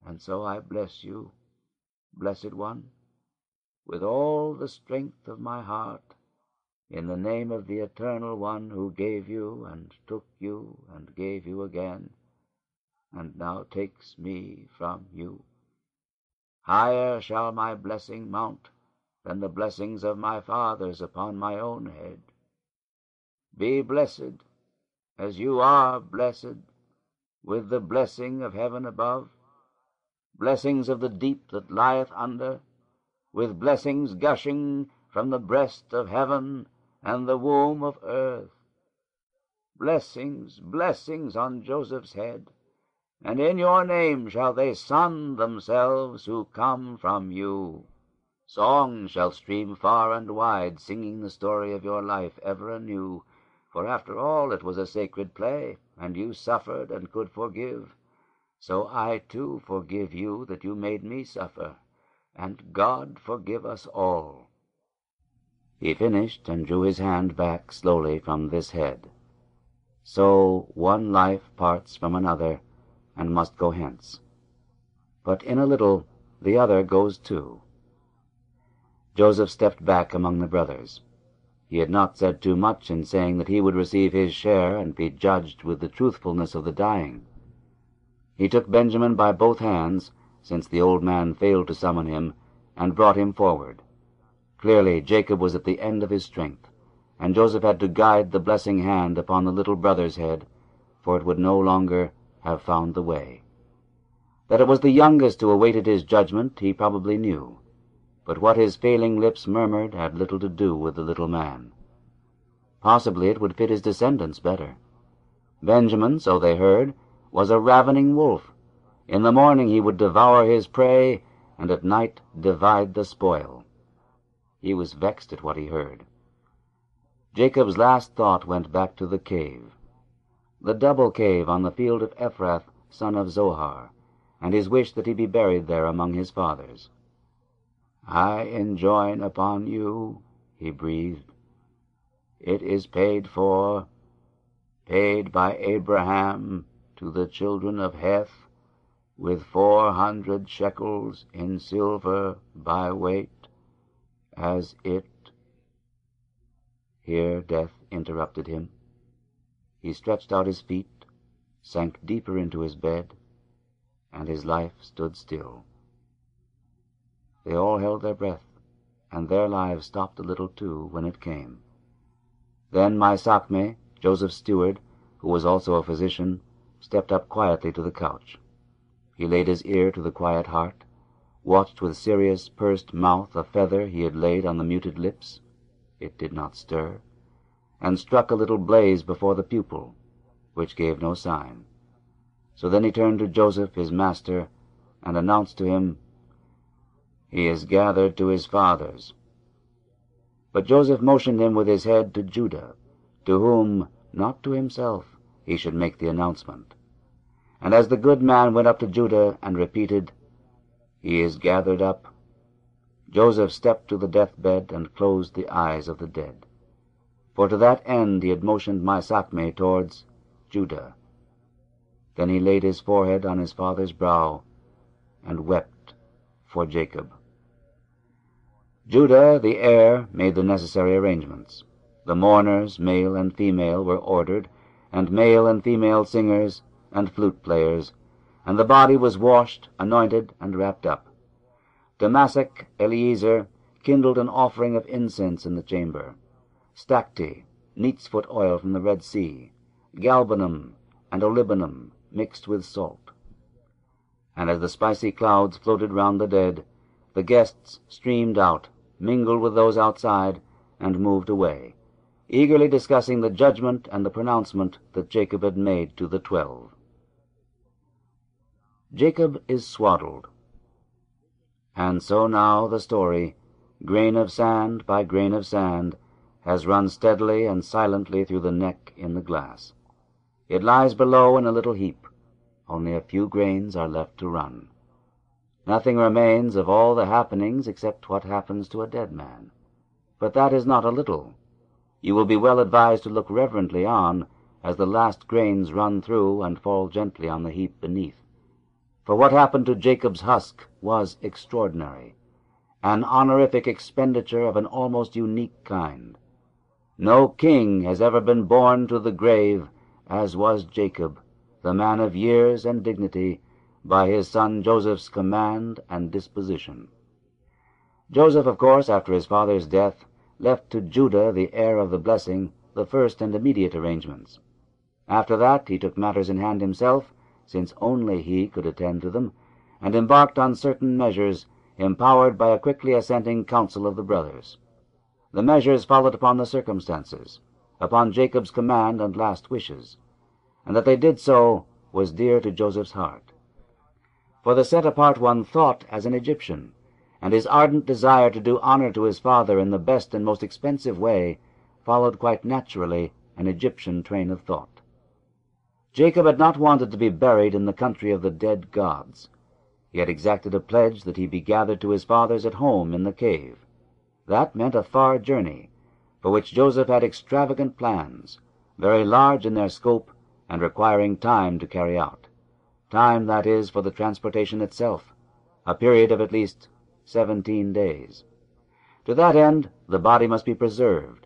And so I bless you, Blessed One, with all the strength of my heart, in the name of the Eternal One who gave you and took you and gave you again, and now takes me from you. Higher shall my blessing mount than the blessings of my fathers upon my own head. Be blessed as you are blessed, with the blessing of heaven above, blessings of the deep that lieth under, with blessings gushing from the breast of heaven and the womb of earth. Blessings, blessings on Joseph's head, and in your name shall they sun themselves who come from you. Songs shall stream far and wide, singing the story of your life ever anew. For after all it was a sacred play, and you suffered and could forgive. So I too forgive you that you made me suffer, and God forgive us all. He finished and drew his hand back slowly from this head. So one life parts from another, and must go hence. But in a little the other goes too. Joseph stepped back among the brothers. He had not said too much in saying that he would receive his share and be judged with the truthfulness of the dying. He took Benjamin by both hands, since the old man failed to summon him, and brought him forward. Clearly Jacob was at the end of his strength, and Joseph had to guide the blessing hand upon the little brother's head, for it would no longer have found the way. That it was the youngest who awaited his judgment he probably knew, but what his failing lips murmured had little to do with the little man. Possibly it would fit his descendants better. Benjamin, so they heard, was a ravening wolf. In the morning he would devour his prey, and at night divide the spoil. He was vexed at what he heard. Jacob's last thought went back to the cave, the double cave on the field of Ephrath, son of Zohar, and his wish that he be buried there among his fathers. "I enjoin upon you," he breathed. "It is paid for, paid by Abraham to the children of Heth, with 400 shekels in silver by weight, as it—" Here death interrupted him. He stretched out his feet, sank deeper into his bed, and his life stood still. They all held their breath, and their lives stopped a little too when it came. Then Maisachme, Joseph's steward, who was also a physician, stepped up quietly to the couch. He laid his ear to the quiet heart, watched with serious, pursed mouth a feather he had laid on the muted lips. It did not stir, and struck a little blaze before the pupil, which gave no sign. So then he turned to Joseph, his master, and announced to him, "He is gathered to his fathers." But Joseph motioned him with his head to Judah, to whom, not to himself, he should make the announcement. And as the good man went up to Judah and repeated, "He is gathered up," Joseph stepped to the deathbed and closed the eyes of the dead. For to that end he had motioned Maisachme towards Judah. Then he laid his forehead on his father's brow and wept for Jacob. Judah, the heir, made the necessary arrangements. The mourners, male and female, were ordered, and male and female singers and flute players, and the body was washed, anointed, and wrapped up. Damasek, Eliezer, kindled an offering of incense in the chamber. Stacte, neat's foot oil from the Red Sea, galbanum and olibanum mixed with salt. And as the spicy clouds floated round the dead, the guests streamed out, mingled with those outside, and moved away, eagerly discussing the judgment and the pronouncement that Jacob had made to the 12. Jacob is swaddled. And so now the story, grain of sand by grain of sand, has run steadily and silently through the neck in the glass. It lies below in a little heap. Only a few grains are left to run. Nothing remains of all the happenings except what happens to a dead man. But that is not a little. You will be well advised to look reverently on as the last grains run through and fall gently on the heap beneath. For what happened to Jacob's husk was extraordinary, an honorific expenditure of an almost unique kind. No king has ever been borne to the grave as was Jacob, the man of years and dignity, by his son Joseph's command and disposition. Joseph, of course, after his father's death, left to Judah, the heir of the blessing, the first and immediate arrangements. After that he took matters in hand himself, since only he could attend to them, and embarked on certain measures, empowered by a quickly assenting council of the brothers. The measures followed upon the circumstances, upon Jacob's command and last wishes, and that they did so was dear to Joseph's heart. For the set-apart one thought as an Egyptian, and his ardent desire to do honor to his father in the best and most expensive way followed quite naturally an Egyptian train of thought. Jacob had not wanted to be buried in the country of the dead gods. He had exacted a pledge that he be gathered to his fathers at home in the cave. That meant a far journey, for which Joseph had extravagant plans, very large in their scope and requiring time to carry out. Time, that is, for the transportation itself, a period of at least 17 days. To that end the body must be preserved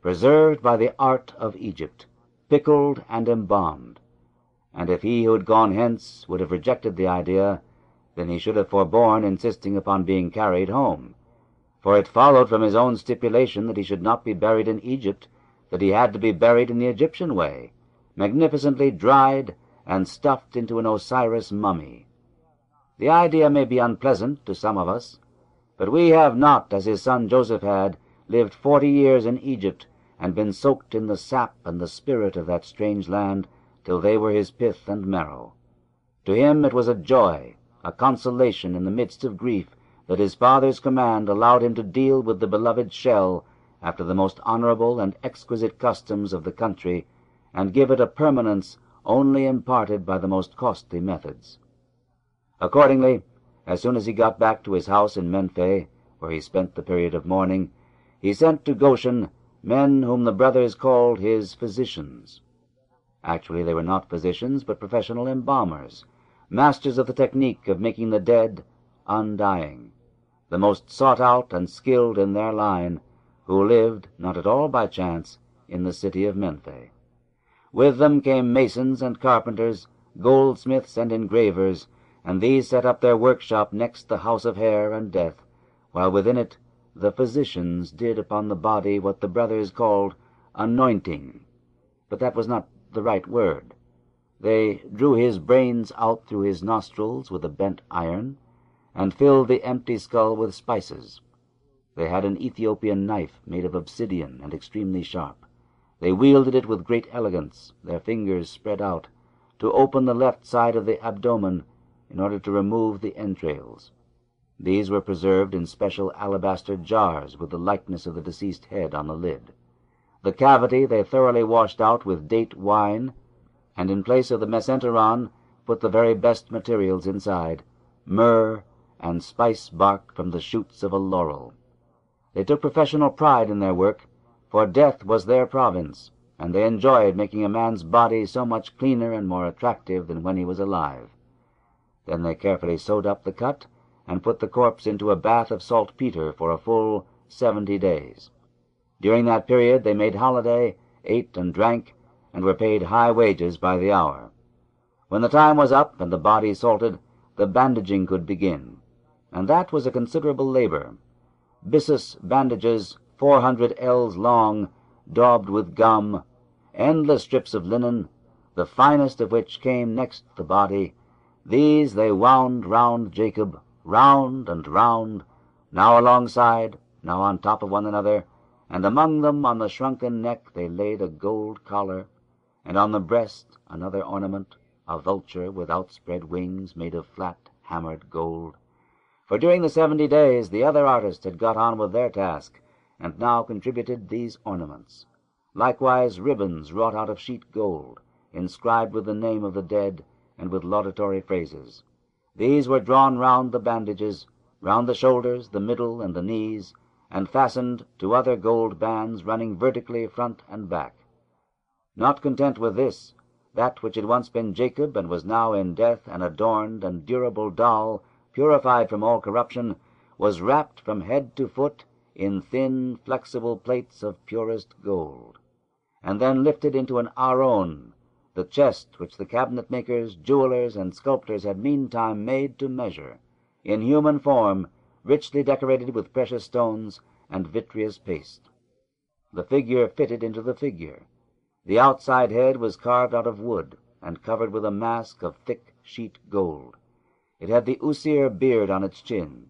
by the art of Egypt, pickled and embalmed. And if he who had gone hence would have rejected the idea, then he should have forborne insisting upon being carried home. For it followed from his own stipulation that he should not be buried in Egypt, that he had to be buried in the Egyptian way, magnificently dried and stuffed into an Osiris mummy. The idea may be unpleasant to some of us, but we have not, as his son Joseph had, lived 40 years in Egypt and been soaked in the sap and the spirit of that strange land till they were his pith and marrow. To him it was a joy, a consolation in the midst of grief, that his father's command allowed him to deal with the beloved shell after the most honorable and exquisite customs of the country, and give it a permanence only imparted by the most costly methods. Accordingly, as soon as he got back to his house in Menphei, where he spent the period of mourning, he sent to Goshen men whom the brothers called his physicians. Actually they were not physicians, but professional embalmers, masters of the technique of making the dead undying, the most sought out and skilled in their line, who lived, not at all by chance, in the city of Menphei. With them came masons and carpenters, goldsmiths and engravers, and these set up their workshop next the house of hair and death, while within it the physicians did upon the body what the brothers called anointing. But that was not the right word. They drew his brains out through his nostrils with a bent iron, and filled the empty skull with spices. They had an Ethiopian knife made of obsidian and extremely sharp. They wielded it with great elegance, their fingers spread out, to open the left side of the abdomen in order to remove the entrails. These were preserved in special alabaster jars with the likeness of the deceased head on the lid. The cavity they thoroughly washed out with date wine, and in place of the mesenteron put the very best materials inside, myrrh and spice bark from the shoots of a laurel. They took professional pride in their work, for death was their province, and they enjoyed making a man's body so much cleaner and more attractive than when he was alive. Then they carefully sewed up the cut, and put the corpse into a bath of saltpeter for a full 70 days. During that period they made holiday, ate and drank, and were paid high wages by the hour. When the time was up and the body salted, the bandaging could begin, and that was a considerable labor. Byssus bandages 400 ells long, daubed with gum, endless strips of linen, the finest of which came next the body. These they wound round Jacob, round and round, now alongside, now on top of one another, and among them on the shrunken neck they laid a gold collar, and on the breast another ornament, a vulture with outspread wings made of flat hammered gold. For during the 70 days the other artists had got on with their task, and now contributed these ornaments. Likewise ribbons wrought out of sheet gold, inscribed with the name of the dead, and with laudatory phrases. These were drawn round the bandages, round the shoulders, the middle, and the knees, and fastened to other gold bands running vertically front and back. Not content with this, that which had once been Jacob and was now in death an adorned and durable doll, purified from all corruption, was wrapped from head to foot in thin, flexible plates of purest gold, and then lifted into an aron, the chest which the cabinet-makers, jewelers, and sculptors had meantime made to measure, in human form, richly decorated with precious stones and vitreous paste. The figure fitted into the figure. The outside head was carved out of wood and covered with a mask of thick sheet gold. It had the osier beard on its chin.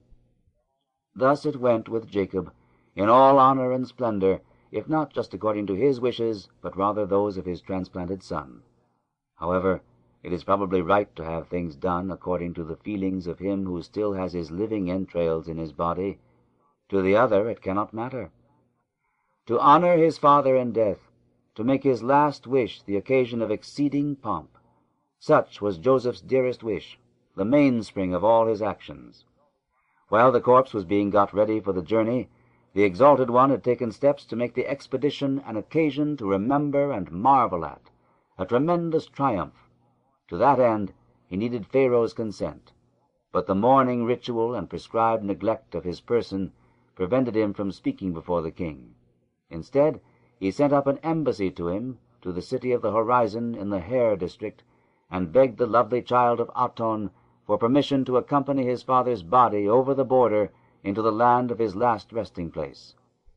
Thus it went with Jacob, in all honor and splendor, if not just according to his wishes, but rather those of his transplanted son. However, it is probably right to have things done according to the feelings of him who still has his living entrails in his body. To the other it cannot matter. To honor his father in death, to make his last wish the occasion of exceeding pomp, such was Joseph's dearest wish, the mainspring of all his actions. While the corpse was being got ready for the journey, the Exalted One had taken steps to make the expedition an occasion to remember and marvel at, a tremendous triumph. To that end he needed Pharaoh's consent, but the mourning ritual and prescribed neglect of his person prevented him from speaking before the king. Instead, he sent up an embassy to him to the city of the horizon in the Hair district, and begged the lovely child of Aton for permission to accompany his father's body over the border into the land of his last resting place.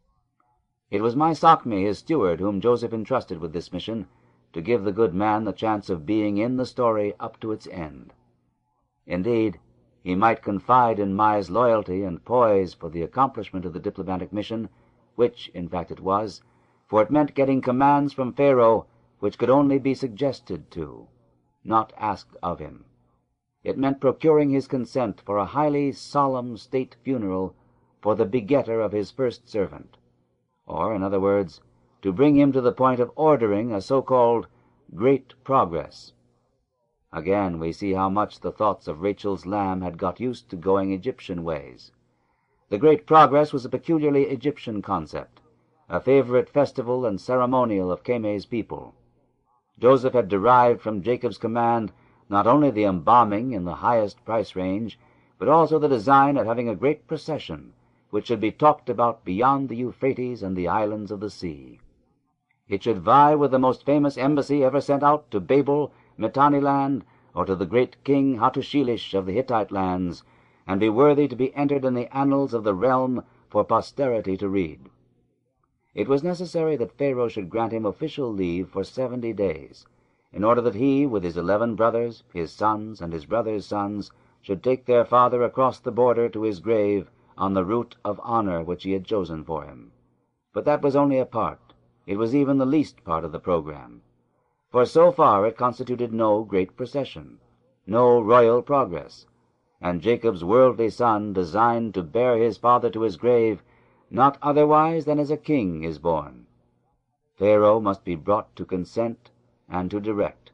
It was Maisachmi, his steward, whom Joseph entrusted with this mission, to give the good man the chance of being in the story up to its end. Indeed, he might confide in Mai's loyalty and poise for the accomplishment of the diplomatic mission, which, in fact, it was, for it meant getting commands from Pharaoh which could only be suggested to, not asked of him. It meant procuring his consent for a highly solemn state funeral for the begetter of his first servant, or, in other words, to bring him to the point of ordering a so-called great progress. Again we see how much the thoughts of Rachel's lamb had got used to going Egyptian ways. The great progress was a peculiarly Egyptian concept, a favorite festival and ceremonial of Keme's people. Joseph had derived from Jacob's command not only the embalming in the highest price range, but also the design of having a great procession, which should be talked about beyond the Euphrates and the islands of the sea. It should vie with the most famous embassy ever sent out to Babel, Mitanniland, or to the great king Hattushilish of the Hittite lands, and be worthy to be entered in the annals of the realm for posterity to read. It was necessary that Pharaoh should grant him official leave for 70 days, in order that he, with his 11 brothers, his sons, and his brothers' sons, should take their father across the border to his grave on the route of honor which he had chosen for him. But that was only a part. It was even the least part of the program. For so far it constituted no great procession, no royal progress, and Jacob's worldly son designed to bear his father to his grave not otherwise than as a king is born. Pharaoh must be brought to consent and to direct.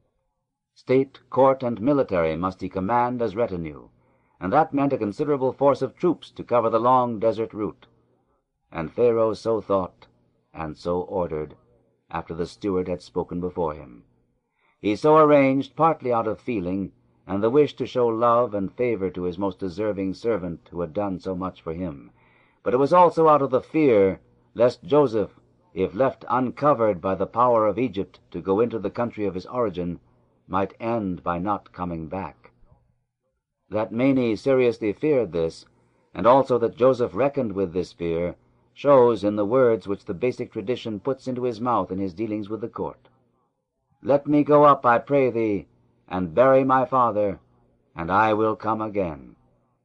State, court, and military must he command as retinue, and that meant a considerable force of troops to cover the long desert route. And Pharaoh so thought, and so ordered, after the steward had spoken before him. He so arranged, partly out of feeling, and the wish to show love and favor to his most deserving servant who had done so much for him, but it was also out of the fear lest Joseph, if left uncovered by the power of Egypt to go into the country of his origin, might end by not coming back. That Mene seriously feared this, and also that Joseph reckoned with this fear, shows in the words which the basic tradition puts into his mouth in his dealings with the court. "Let me go up, I pray thee, and bury my father, and I will come again."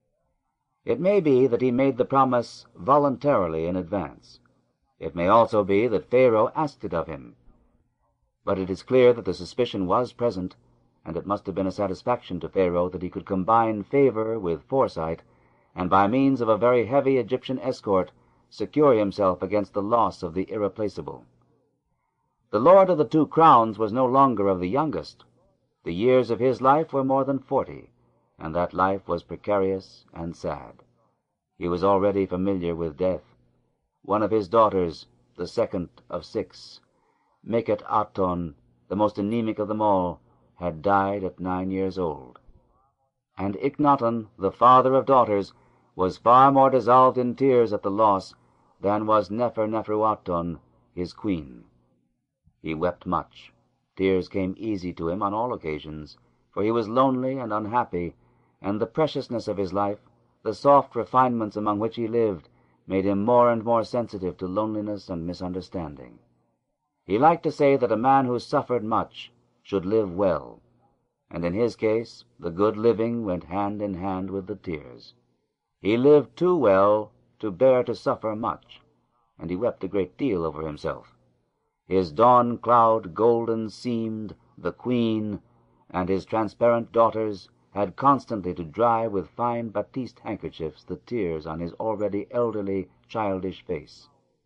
It may be that he made the promise voluntarily in advance. It may also be that Pharaoh asked it of him. But it is clear that the suspicion was present, and it must have been a satisfaction to Pharaoh that he could combine favor with foresight, and by means of a very heavy Egyptian escort secure himself against the loss of the irreplaceable. The Lord of the 2 Crowns was no longer of the youngest. The years of his life were more than 40, and that life was precarious and sad. He was already familiar with death. One of his daughters, the second of 6, Meket Aton, the most anemic of them all, had died at 9 years old. And Ichnaton, the father of daughters, was far more dissolved in tears at the loss than was Nefer-Neferuaton, his queen. He wept much. Tears came easy to him on all occasions, for he was lonely and unhappy, and the preciousness of his life, the soft refinements among which he lived, made him more and more sensitive to loneliness and misunderstanding. He liked to say that a man who suffered much should live well, and in his case the good living went hand in hand with the tears. He lived too well to bear to suffer much, and he wept a great deal over himself. His dawn cloud golden seamed, the queen, and his transparent daughters had constantly to dry with fine batiste handkerchiefs the tears on his already elderly, childish face.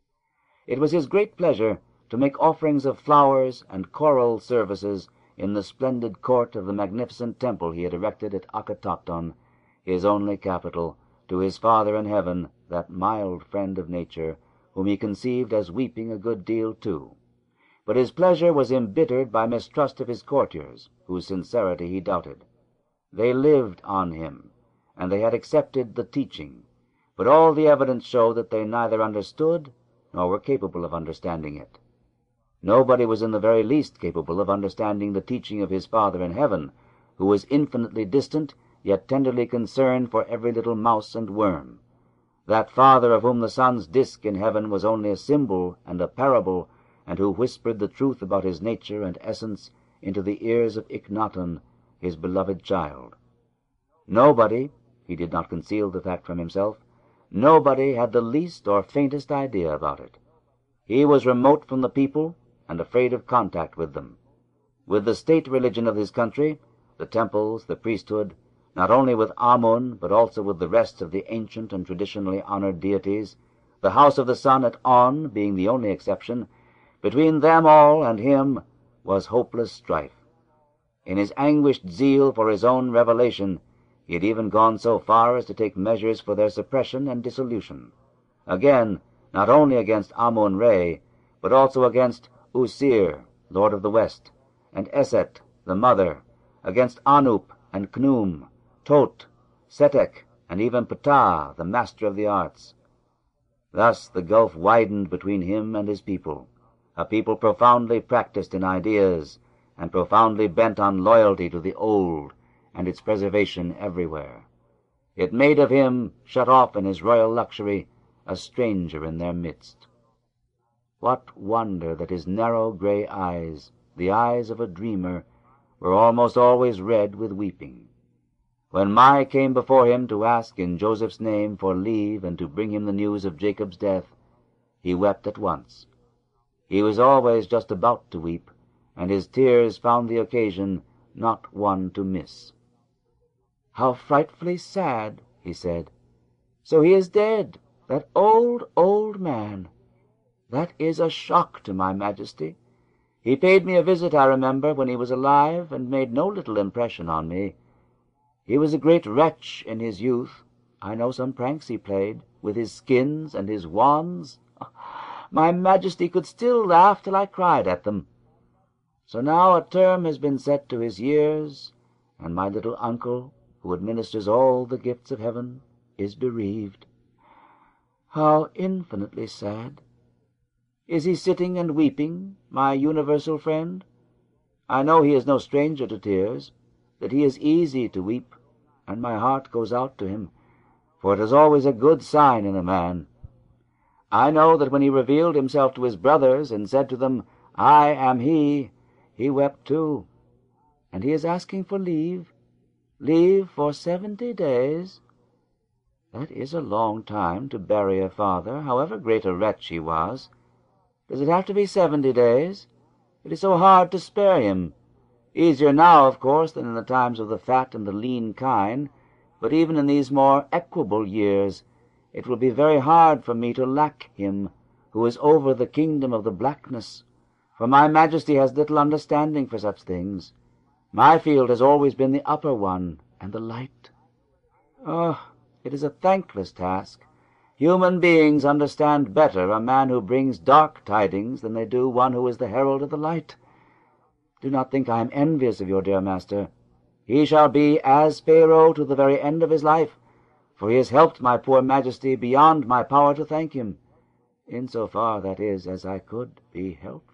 It was his great pleasure to make offerings of flowers and choral services in the splendid court of the magnificent temple he had erected at Akhenaton, his only capital, to his Father in heaven, that mild friend of nature, whom he conceived as weeping a good deal too. But his pleasure was embittered by mistrust of his courtiers, whose sincerity he doubted. They lived on him, and they had accepted the teaching, but all the evidence showed that they neither understood nor were capable of understanding it. Nobody was in the very least capable of understanding the teaching of his Father in heaven, who was infinitely distant, yet tenderly concerned for every little mouse and worm. That Father of whom the sun's disk in heaven was only a symbol and a parable, and who whispered the truth about his nature and essence into the ears of Ichnaton, his beloved child. Nobody, he did not conceal the fact from himself, nobody had the least or faintest idea about it. He was remote from the people and afraid of contact with them. With the state religion of his country, the temples, the priesthood, not only with Amun, but also with the rest of the ancient and traditionally honored deities, the house of the sun at On being the only exception, between them all and him was hopeless strife. In his anguished zeal for his own revelation, he had even gone so far as to take measures for their suppression and dissolution. Again, not only against Amun-Re, but also against Usir, lord of the West, and Eset, the mother, against Anup and Khnum, Tot, Setek, and even Ptah, the master of the arts. Thus the gulf widened between him and his people, a people profoundly practiced in ideas, and profoundly bent on loyalty to the old and its preservation everywhere. It made of him, shut off in his royal luxury, a stranger in their midst. What wonder that his narrow gray eyes, the eyes of a dreamer, were almost always red with weeping. When Mai came before him to ask in Joseph's name for leave and to bring him the news of Jacob's death, he wept at once. He was always just about to weep, and his tears found the occasion not one to miss. "How frightfully sad," he said. "So he is dead, that old, old man. That is a shock to my majesty. He paid me a visit, I remember, when he was alive, and made no little impression on me. He was a great wretch in his youth. I know some pranks he played, with his skins and his wands. My majesty could still laugh till I cried at them. So now a term has been set to his years, and my little uncle, who administers all the gifts of heaven, is bereaved. How infinitely sad! Is he sitting and weeping, my universal friend? I know he is no stranger to tears, that he is easy to weep, and my heart goes out to him, for it is always a good sign in a man. I know that when he revealed himself to his brothers and said to them, 'I am he,' he wept too. And he is asking for leave for 70 days. That is a long time to bury a father, however great a wretch he was. Does it have to be 70 days? It is so hard to spare him. Easier now, of course, than in the times of the fat and the lean kine, but even in these more equable years it will be very hard for me to lack him, who is over the kingdom of the blackness, for my majesty has little understanding for such things. My field has always been the upper one, and the light. Oh, it is a thankless task. Human beings understand better a man who brings dark tidings than they do one who is the herald of the light. Do not think I am envious of your dear master. He shall be as Pharaoh to the very end of his life, for he has helped my poor majesty beyond my power to thank him, in so far, that is, as I could be helpful.